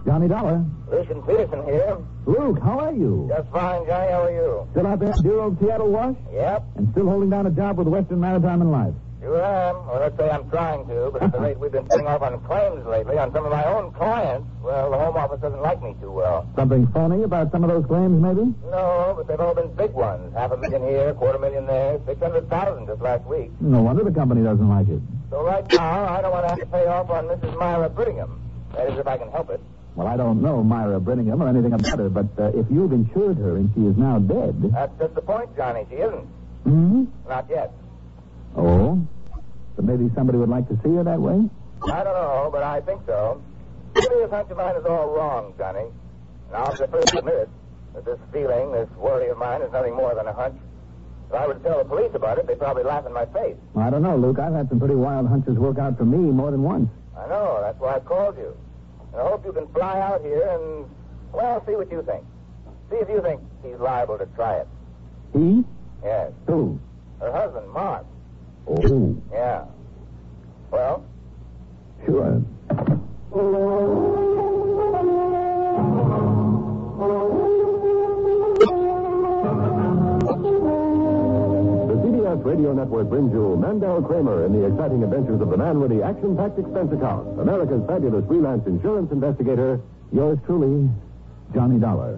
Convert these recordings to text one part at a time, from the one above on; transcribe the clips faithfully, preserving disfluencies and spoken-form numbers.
Johnny Dollar. Lucian Peterson here. Luke, how are you? Just fine, Johnny. How are you? Still out there at dear old Seattle Wash? Yep. And still holding down a job with Western Maritime and Life? Sure am. Or let's say I'm trying to, but at the rate we've been putting off on claims lately on some of my own clients, well, the Home Office doesn't like me too well. Something phony about some of those claims, maybe? No, but they've all been big ones. Half a million here, quarter million there, six hundred thousand just last week. No wonder the company doesn't like it. So right now, I don't want to have to pay off on Missus Myra Brittingham. That is, if I can help it. Well, I don't know Myra Brittingham or anything about her, but uh, if you've insured her and she is now dead... That's just the point, Johnny. She isn't. Hmm? Not yet. Oh? But maybe somebody would like to see her that way? I don't know, but I think so. Maybe this hunch of mine is all wrong, Johnny. And I'll just first admit it, that this feeling, this worry of mine is nothing more than a hunch. If I were to tell the police about it, they'd probably laugh in my face. Well, I don't know, Luke. I've had some pretty wild hunches work out for me more than once. I know. That's why I called you. And I hope you can fly out here and, well, see what you think. See if you think he's liable to try it. He? Yes. Who? Her husband, Mark. Oh. Yeah. Well? Sure. The C B S Radio Network brings you Mandel Kramer in the exciting adventures of the man with the action-packed expense account, America's fabulous freelance insurance investigator. Yours truly, Johnny Dollar.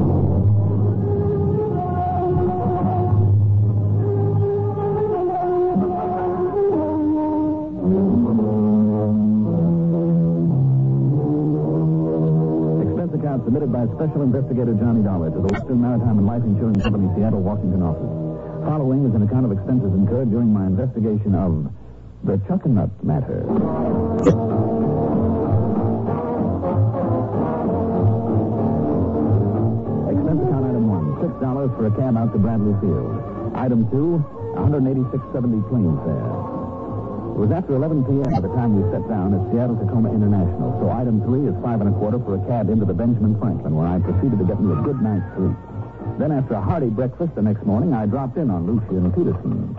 Submitted by Special Investigator Johnny Dollar to the Western Maritime and Life Insurance Company, Seattle, Washington office. Following is an account of expenses incurred during my investigation of the Chuckanut matter. Expense account item one, six dollars for a cab out to Bradley Field. Item two, one hundred eighty-six seventy plane fare. It was after eleven p.m. by the time we sat down at Seattle Tacoma International, so item three is five and a quarter for a cab into the Benjamin Franklin, where I proceeded to get me a good night's sleep. Then, after a hearty breakfast the next morning, I dropped in on Lucian Peterson.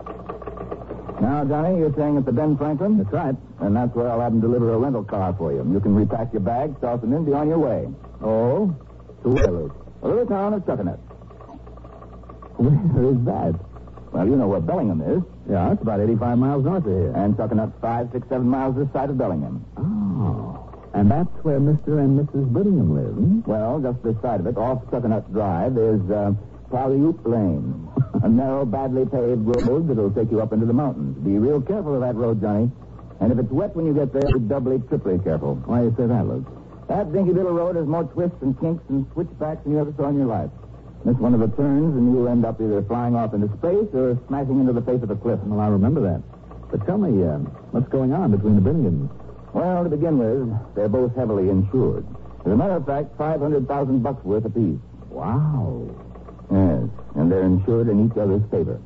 Now, Johnny, you're staying at the Ben Franklin? That's right. And that's where I'll have them deliver a rental car for you. You can repack your bags, toss them in, be on your way. Oh? To where, Luke? A little town of Chuckanut. Where is that? Well, you know where Bellingham is. Yeah, it's about eighty-five miles north of here. And Chuckanut's five, six, seven miles this side of Bellingham. Oh. And that's where Mister and Missus Brittingham live, hmm? Well, just this side of it, off Chuckanut Drive, is uh, Paliup Lane. A narrow, badly paved road that'll take you up into the mountains. Be real careful of that road, Johnny. And if it's wet when you get there, be doubly, triply careful. Why do you say that, Luke? That dinky little road has more twists and kinks and switchbacks than you ever saw in your life. Miss one of the turns, and you'll end up either flying off into space or smashing into the face of a cliff. Well, I remember that. But tell me, uh, what's going on between the Brittinghams? Well, to begin with, they're both heavily insured. As a matter of fact, five hundred thousand bucks worth apiece. Wow. Yes, and they're insured in each other's favor.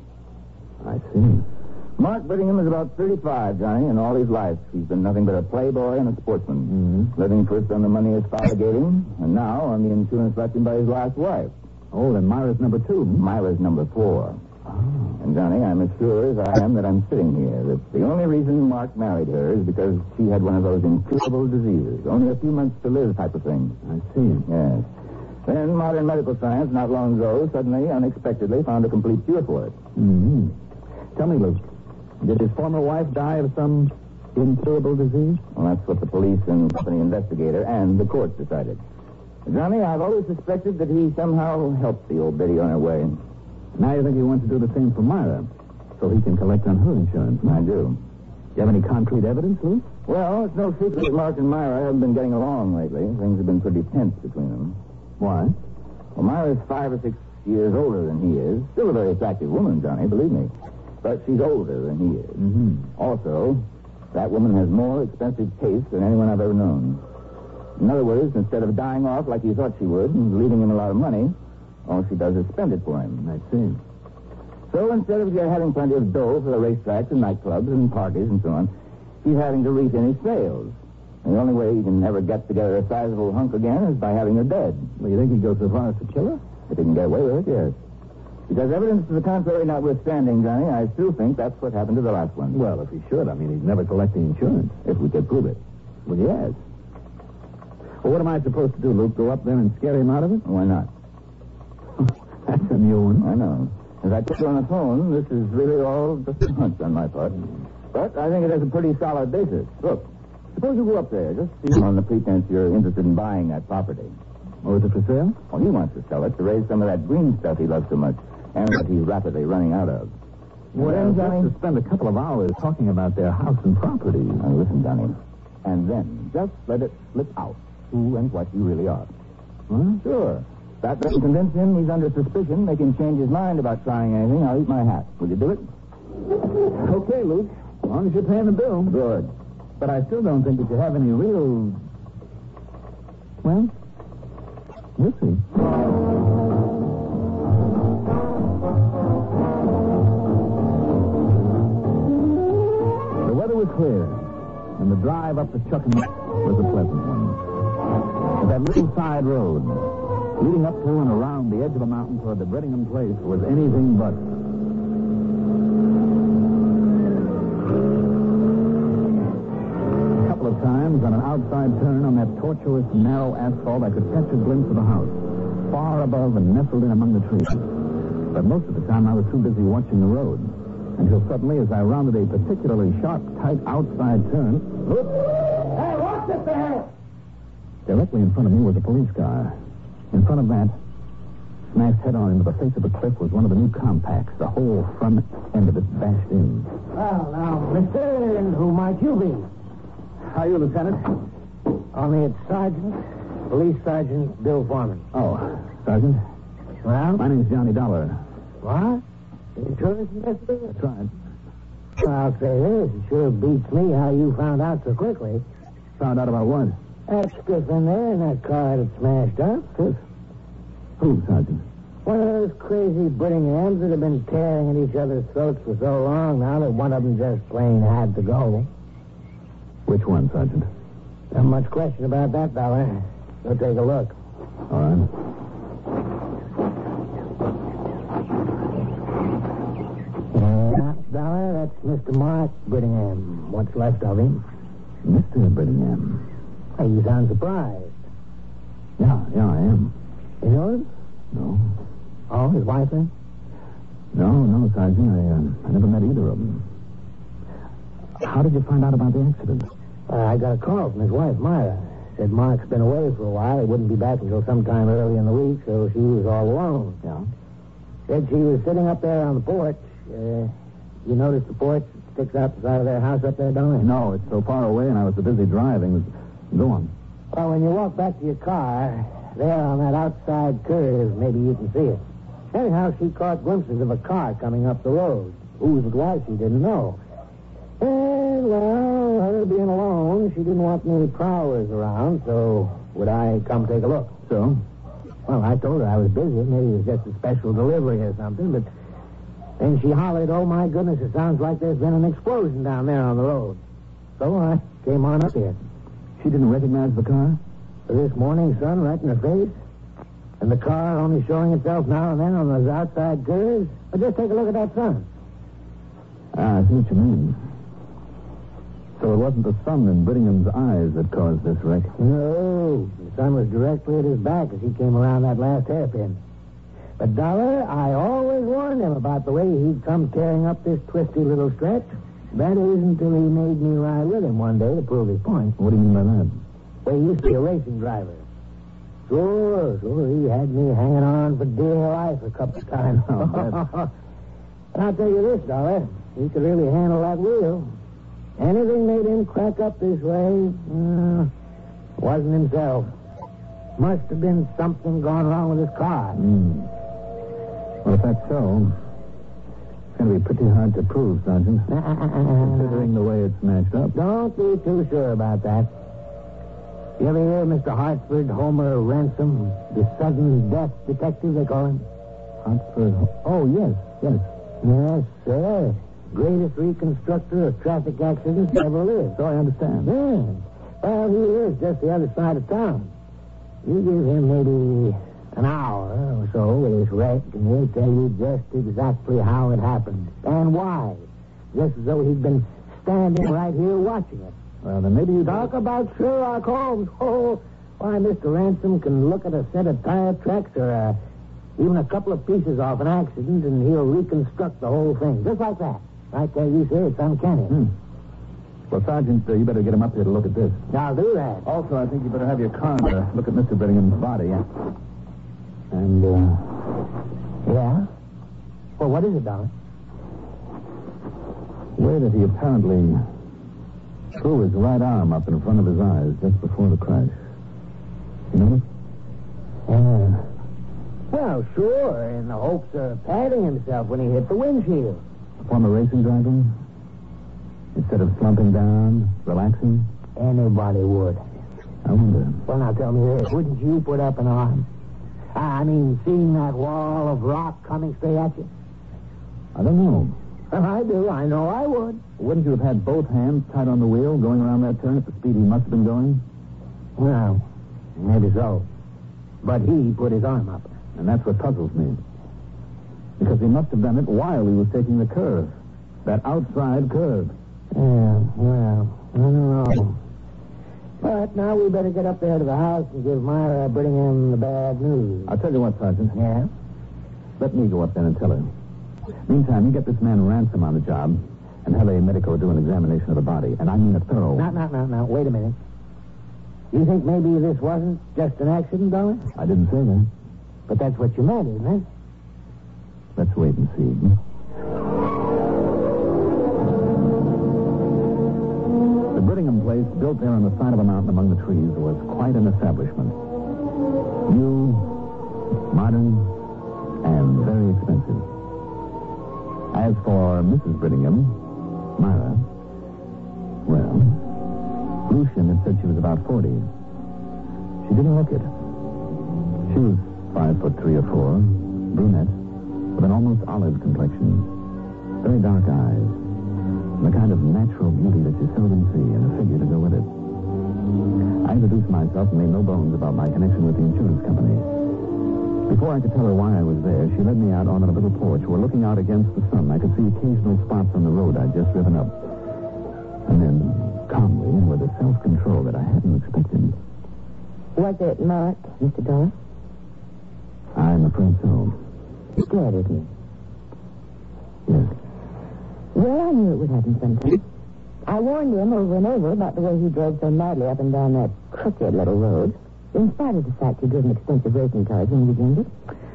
I see. Mark Brittingham is about thirty-five, Johnny, and all his life he's been nothing but a playboy and a sportsman. Mm-hmm. Living first on the money his father gave him, and now on the insurance left him by his last wife. Oh, then Myra's number two. Myra's number four. Oh. And, Johnny, I'm as sure as I am that I'm sitting here that the only reason Mark married her is because she had one of those incurable diseases, only a few months to live type of thing. I see. Yes. Then modern medical science, not long ago, suddenly, unexpectedly, found a complete cure for it. Mm-hmm. Tell me, Luke, did his former wife die of some incurable disease? Well, that's what the police and company investigator and the court decided. Johnny, I've always suspected that he somehow helped the old biddy on her way. Now you think he wants to do the same for Myra, so he can collect on her insurance? I do. Do you have any concrete evidence, Luke? Well, it's no secret that Mark and Myra haven't been getting along lately. Things have been pretty tense between them. Why? Well, Myra's five or six years older than he is. Still a very attractive woman, Johnny, believe me. But she's older than he is. Mm-hmm. Also, that woman has more expensive taste than anyone I've ever known. In other words, instead of dying off like he thought she would and leaving him a lot of money, all she does is spend it for him. I see. So instead of having plenty of dough for the racetracks and nightclubs and parties and so on, she's having to reap any sales. And the only way you can ever get together a sizable hunk again is by having her dead. Well, you think he'd go so far as to kill her? If he can get away with it, yes. Because evidence to the contrary notwithstanding, Johnny, I still think that's what happened to the last one. Well, if he should, I mean, he'd never collect the insurance. If we could prove it. Well, yes. Well, what am I supposed to do, Luke? Go up there and scare him out of it? Why not? That's a new one. I know. As I told you on the phone, this is really all just a hunch on my part. But I think it has a pretty solid basis. Look, suppose you go up there, just see on the pretense you're interested in buying that property. Oh, is it for sale? Well, he wants to sell it to raise some of that green stuff he loves so much, and that he's rapidly running out of. Well, then, just Johnny, to spend a couple of hours talking about their house and property. Now, listen, Johnny, and then just let it slip out who and what you really are. Huh? Sure. If that doesn't convince him he's under suspicion, make him change his mind about trying anything, I'll eat my hat. Will you do it? Okay, Luke. As long as you're paying the bill. Good. But I still don't think that you have any real... Well, we'll see. The weather was clear, and the drive up the Chuckin was a pleasant one. But that little side road, leading up to and around the edge of a mountain toward the Brettingham place, was anything but. A couple of times on an outside turn on that tortuous, narrow asphalt, I could catch a glimpse of the house, far above and nestled in among the trees. But most of the time I was too busy watching the road, until suddenly, as I rounded a particularly sharp, tight outside turn, whoop, Hey, watch it there! directly in front of me was a police car. In front of that, smashed head-on into the face of a cliff, was one of the new compacts, the whole front end of it bashed in. Well, now, mister, and who might you be? How are you, Lieutenant? Only it's Sergeant, Police Sergeant Bill Foreman. Oh, Sergeant. Well? My name's Johnny Dollar. What? Insurance investigator? That's right. Well, I'll say this. It sure beats me how you found out so quickly. Found out about what? That skiff in there in that car that smashed up. Skiff? Who, Sergeant? One of those crazy Brittinghams that have been tearing at each other's throats for so long now that one of them just plain had to go. Which one, Sergeant? Not much question about that, Dollar. Go take a look. All right. Yeah, Dollar, that's Mister Mark Brittingham. What's left of him? Mister Brittingham. Hey, you sound surprised. Yeah, yeah, I am. You know him? No. Oh, his wife then? No, no, Sergeant. I, uh, I never met either of them. How did you find out about the accident? Uh, I got a call from his wife, Myra. Said Mark's been away for a while. He wouldn't be back until sometime early in the week, so she was all alone. Yeah? Said she was sitting up there on the porch. Uh, you notice the porch sticks out the side of their house up there, don't you? No, it's so far away, and I was so busy driving. Go on. Well, when you walk back to your car, there on that outside curve, maybe you can see it. Anyhow, she caught glimpses of a car coming up the road. Whose it was, she didn't know. And, well, her being alone, she didn't want any prowlers around, so would I come take a look? So? Well, I told her I was busy. Maybe it was just a special delivery or something, but then she hollered, oh, my goodness, it sounds like there's been an explosion down there on the road. So I came on up here. She didn't recognize the car? This morning sun right in her face, and the car only showing itself now and then on those outside curves. But just take a look at that sun. Ah, I see what you mean. So it wasn't the sun in Brittingham's eyes that caused this wreck? No, the sun was directly at his back as he came around that last hairpin. But, Dollar, I always warned him about the way he'd come tearing up this twisty little stretch. That is until he made me ride with him one day to prove his point. What do you mean by that? Well, he used to be a racing driver. Sure, sure, he had me hanging on for dear life a couple of times. Oh, and I'll tell you this, Dollar, he could really handle that wheel. Anything made him crack up this way, uh, wasn't himself. Must have been something gone wrong with his car. Mm. Well, if that's so, it's going to be pretty hard to prove, Sergeant. Considering the way it's smashed up. Don't be too sure about that. You ever hear Mister Hartford Homer Ransom, the sudden death detective, they call him? Hartford? Oh, yes, yes. Yes, sir. Greatest reconstructor of traffic accidents ever lived. So I understand. Yeah. Well, he lives just the other side of town. You give him maybe an hour or so with his wreck, and he'll tell you just exactly how it happened and why. Just as though he'd been standing right here watching it. Well, then maybe you... Talk about Sherlock Holmes. Oh, Why, Mister Ransom can look at a set of tire tracks or uh, even a couple of pieces off an accident, and he'll reconstruct the whole thing, just like that. Right there, you say it's uncanny. Hmm. Well, Sergeant, uh, you better get him up here to look at this. I'll do that. Also, I think you better have your coroner look at Mister Brittingham's body. And, uh... Yeah? Well, what is it, Dolly? The way that he apparently threw his right arm up in front of his eyes just before the crash. You know? Yeah. Well, sure, in the hopes of patting himself when he hit the windshield. A former racing driver? Instead of slumping down, relaxing? Anybody would. I wonder. Well, now tell me this. Wouldn't you put up an arm? I mean, seeing that wall of rock coming straight at you? I don't know. Well, I do. I know I would. Wouldn't you have had both hands tight on the wheel going around that turn at the speed he must have been going? Well, maybe so. But he put his arm up. And that's what puzzles me. Because he must have done it while he was taking the curve. That outside curve. Yeah, well, I don't know. But now we better get up there to the house and give Myra Brittingham the bad news. I'll tell you what, Sergeant. Yeah? Let me go up there and tell her. Meantime, you get this man Ransom on the job and have a medico do an examination of the body. And I mean a thorough... Now, now, now, now, wait a minute. You think maybe this wasn't just an accident, Dolly? I didn't say that. But that's what you meant, isn't it? Let's wait and see. The Brittingham place, built there on the side of a mountain among the trees, was quite an establishment. New, modern, and very expensive. As for Missus Brittingham, Myra, well, Lucian had said she was about forty. She didn't look it. She was five foot three or four, brunette, with an almost olive complexion, very dark eyes, and the kind of natural beauty that you seldom see, and a figure to go with it. I introduced myself and made no bones about my connection with the insurance company. Before I could tell her why I was there, she led me out on a little porch where, looking out against the sun, I could see occasional spots on the road I'd just driven up. And then, calmly and with a self-control that I hadn't expected. Was it marked, Mister Dollar? I'm afraid so. You scared of me. Yes. Well, I knew it would happen sometime. I warned him over and over about the way he drove so madly up and down that crooked little road, in spite of the fact he'd driven expensive racing cars when he was younger.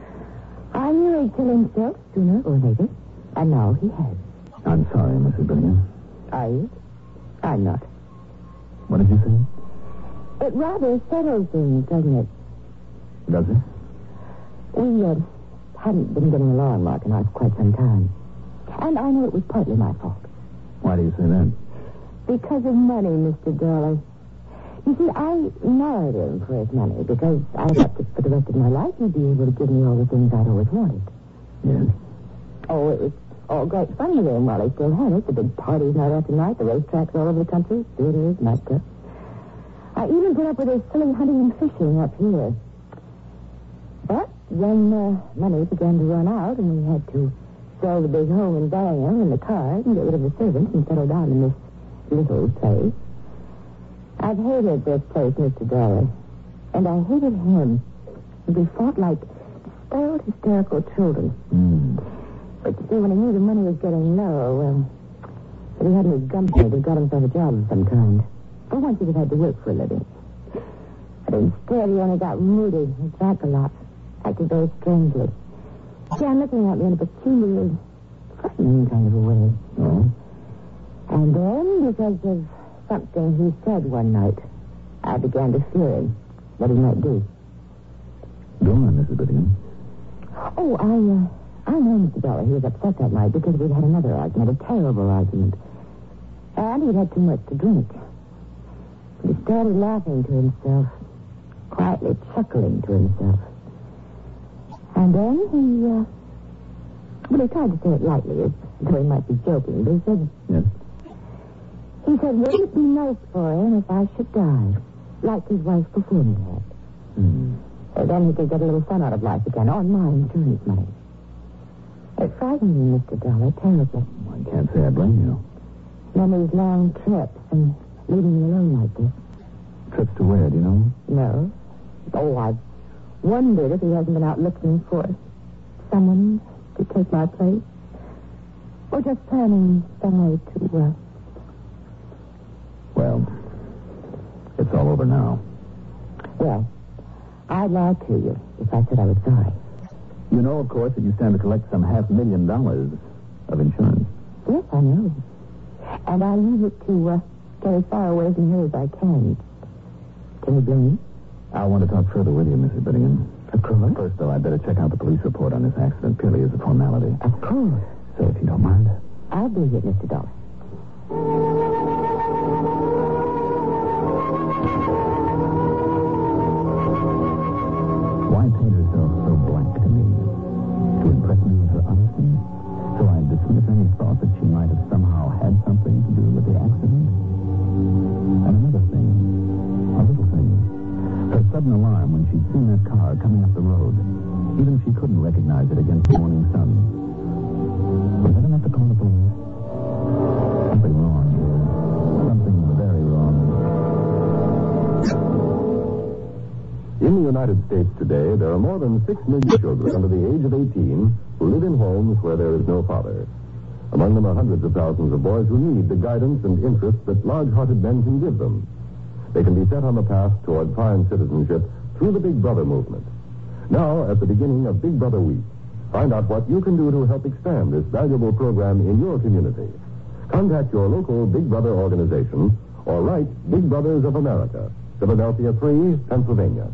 I knew he'd kill himself sooner or later, and now he has. I'm sorry, Missus Brittingham. Are you? I'm not. What did you say? It rather settles things, doesn't it? Does it? We uh, hadn't been getting along, Mark and I, for quite some time. And I know it was partly my fault. Why do you say that? Because of money, Mister Dollar. You see, I married him for his money because I thought that for the rest of my life he'd be able to give me all the things I'd always wanted. Yes. Oh, it was all great fun with him while he still had it. The big parties night after night, the racetracks all over the country, theaters, nightclubs. I even put up with his silly hunting and fishing up here. But when uh, money began to run out and we had to sell the big home in Bellingham and the cars and get rid of the servants and settle down in this little place, I've hated this place, Mister Dollar. And I hated him. We fought like spoiled, hysterical children. Mm. But you see, when he knew the money was getting low, well, if he hadn't his gumption, he'd have got himself a job of some kind. For once, he'd have had to work for a living. But instead, he only got moody and drank a lot, acted very strangely. Began looking at me in a peculiar, frightening kind of a way. Oh? And then, because of something he said one night, I began to fear him, what he might do. Go on, Missus Brittingham. Oh, I, uh, I know, Mister Dollar, he was upset that night because we'd had another argument, a terrible argument. And he'd had too much to drink. He started laughing to himself, quietly chuckling to himself. And then he, uh, well, he tried to say it lightly, as though he might be joking, but he said... Yes? He said, wouldn't it be nice for him if I should die, like his wife before me had? Hmm. Uh, then he could get a little fun out of life again, on my insurance money. It frightened me, Mister Dollar, terribly. I can't say I blame you. Memory's long trips and leaving me alone like this. Trips to where, do you know? No. Oh, I've wondered if he hasn't been out looking for someone to take my place. Or just planning some way to, uh... Well, it's all over now. Well, I'd lie to you if I said I was sorry. You know, of course, that you stand to collect some half million dollars of insurance. Yes, I know. And I use it to uh, get as far away from here as I can. Can you blame me? I want to talk further with you, Missus Bittingham. Of course. First, though, I'd better check out the police report on this accident purely as a formality. Of course. So, if you don't mind. I'll do it, Mister Dollar. Why paint herself so black to me? To impress me with her honesty? So I dismiss any thought that she might have somehow had something to do with the accident? And another thing, a little thing, her sudden alarm when she'd seen that car coming up the road. Even she couldn't recognize it against the morning sun. Was that enough to call the police? Something wrong here. Something very wrong. In the United States today, there are more than six million children under the age of eighteen who live in homes where there is no father. Among them are hundreds of thousands of boys who need the guidance and interest that large-hearted men can give them. They can be set on the path toward fine citizenship through the Big Brother movement. Now, at the beginning of Big Brother Week, find out what you can do to help expand this valuable program in your community. Contact your local Big Brother organization or write Big Brothers of America, Philadelphia three, Pennsylvania.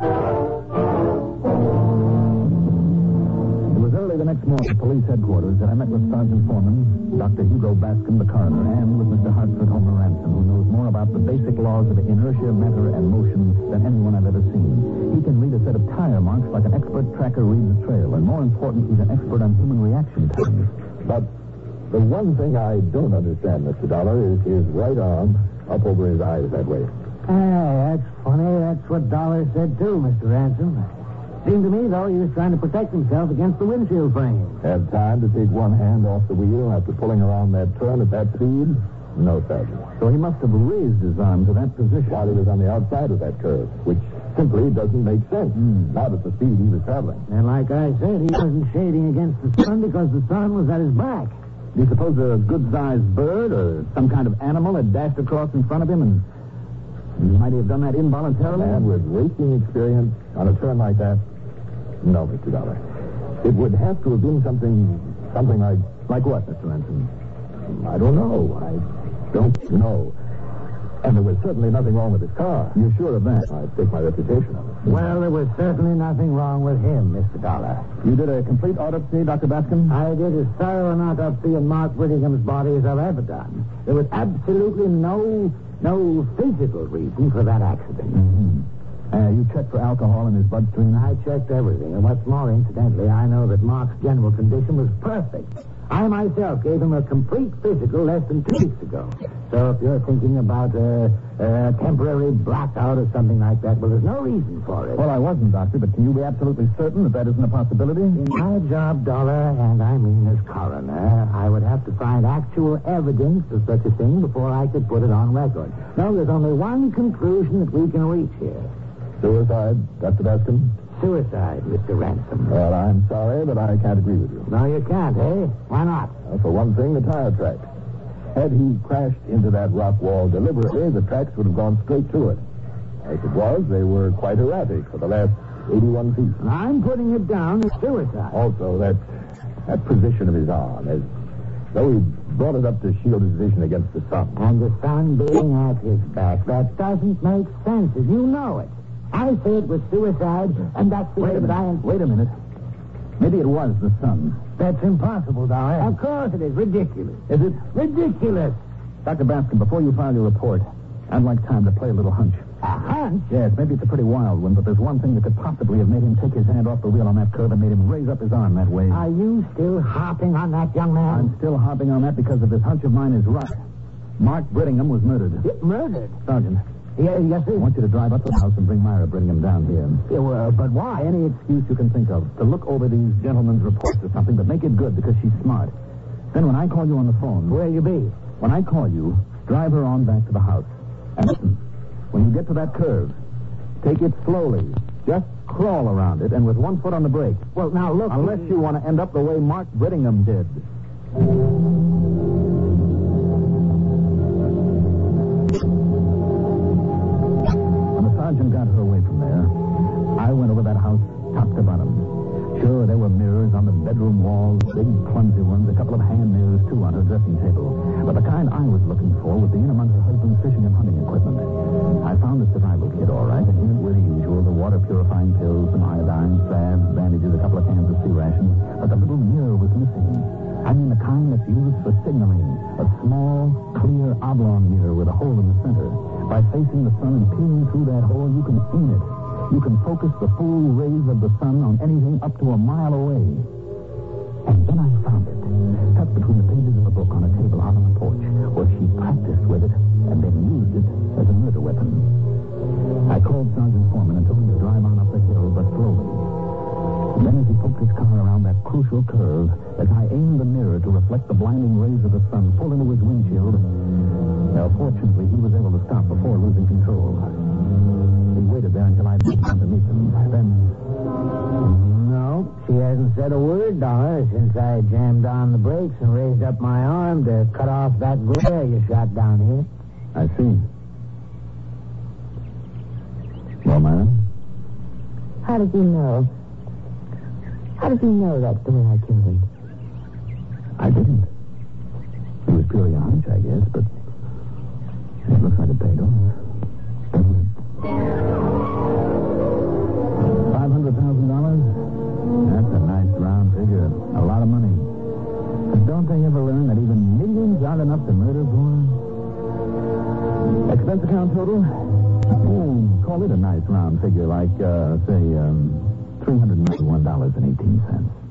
It was early the next morning at police headquarters that I met with Sergeant Foreman, Doctor Hugo Bascom, the coroner, and with Mister Hartford Homer Ransom, who knows more about the basic laws of inertia, matter, and motion than anyone I've ever seen. He can read a set of tire marks like an expert tracker reads a trail, and more important, he's an expert on human reaction times. But the one thing I don't understand, Mister Dollar, is his right arm up over his eyes that way. Ah, that's funny. That's what Dollar said, too, Mister Ransom. Seemed to me, though, he was trying to protect himself against the windshield frame. Have time to take one hand off the wheel after pulling around that turn at that speed? No, Sergeant. So he must have raised his arm to that position. While he was on the outside of that curve, which simply doesn't make sense. Mm. Not at the speed he was traveling. And like I said, he wasn't shading against the sun because the sun was at his back. Do you suppose a good-sized bird or some kind of animal had dashed across in front of him and might he have done that involuntarily? A man with racing experience on a turn like that? No, Mister Dollar. It would have to have been something, something like... Like what, Mister Ransom? I don't know. I don't know. And there was certainly nothing wrong with his car. You're sure of that? I stake my reputation on it. Well, there was certainly nothing wrong with him, Mister Dollar. You did a complete autopsy, Doctor Bascom? I did as thorough an autopsy on Mark Whittingham's body as I've ever done. There was absolutely no, no physical reason for that accident. Mm-hmm. Uh, you checked for alcohol in his bloodstream? I checked everything. And what's more, incidentally, I know that Mark's general condition was perfect. I myself gave him a complete physical less than two weeks ago. So if you're thinking about a, a temporary blackout or something like that, well, there's no reason for it. Well, I wasn't, Doctor, but can you be absolutely certain that that isn't a possibility? In my job, Dollar, and I mean as coroner, I would have to find actual evidence of such a thing before I could put it on record. No, there's only one conclusion that we can reach here. Suicide, Doctor Bascom? Suicide, Mister Ransom. Well, I'm sorry, but I can't agree with you. No, you can't, eh? Why not? Well, for one thing, the tire tracks. Had he crashed into that rock wall deliberately, the tracks would have gone straight to it. As it was, they were quite erratic for the last eighty-one feet. I'm putting it down as suicide. Also, that that position of his arm, as though he brought it up to shield his vision against the sun. And the sun being at his back. That doesn't make sense, as you know it. I say it was suicide, and that's the Wait way a that I... minute. Wait a minute. Maybe it was the sun. That's impossible, Dollar. Of course it is. Ridiculous. Is it? Ridiculous. Doctor Bascom, before you file your report, I'd like time to play a little hunch. A hunch? Yes, maybe it's a pretty wild one, but there's one thing that could possibly have made him take his hand off the wheel on that curve and made him raise up his arm that way. Are you still harping on that, young man? I'm still harping on that because if this hunch of mine is right, Mark Brittingham was murdered. Murdered? Sergeant. Yeah, yes, sir. I want you to drive up to the house and bring Myra Brittingham down here. Yeah, well, but why? Any excuse you can think of to look over these gentlemen's reports or something, but make it good because she's smart. Then when I call you on the phone... Where'll you be? When I call you, drive her on back to the house. And listen, when you get to that curve, take it slowly. Just crawl around it and with one foot on the brake. Well, now, look... Unless you want to end up the way Mark Brittingham did. When the sergeant got her away from there, I went over that house top to bottom. Sure, there were mirrors on the bedroom walls, big clumsy ones, a couple of hand mirrors, too, on her dressing table. But the kind I was looking for was the in among her husband's fishing and hunting equipment. I found the survival kit, all right, and in it were the usual, the water-purifying pills, some iodine, salves, bandages, a couple of cans of sea rations. But the little mirror was missing. I mean the kind that's used for signaling. A small, clear, oblong mirror with a hole in the center. By facing the sun and peering through that hole, you can aim it. You can focus the full rays of the sun on anything up to a mile away. And then I found it, tucked between the pages of a book on a table out on the porch, where she practiced with it and then used it as a murder weapon. I called Sergeant Foreman and told him to drive on up the hill, but slowly. And then as he poked his car around that crucial curve, as I aimed the mirror to reflect the blinding rays of the sun full into his windshield, well, fortunately, he was able to stop before losing control. He waited there until I got down to meet them. Then... No, she hasn't said a word, Dollar, since I jammed on the brakes and raised up my arm to cut off that glare you shot down here. I see. Well, man? How did you know? How did you know that's the way I killed him? I didn't. It was purely a hunch, I guess, but it looks like it paid off. Doesn't it? Five hundred thousand dollars? That's a nice round figure. A lot of money. But don't they ever learn that even millions aren't enough to murder for? Expense account total? Oh, call it a nice round figure, like, uh, say, um, three hundred ninety-one dollars and eighteen cents.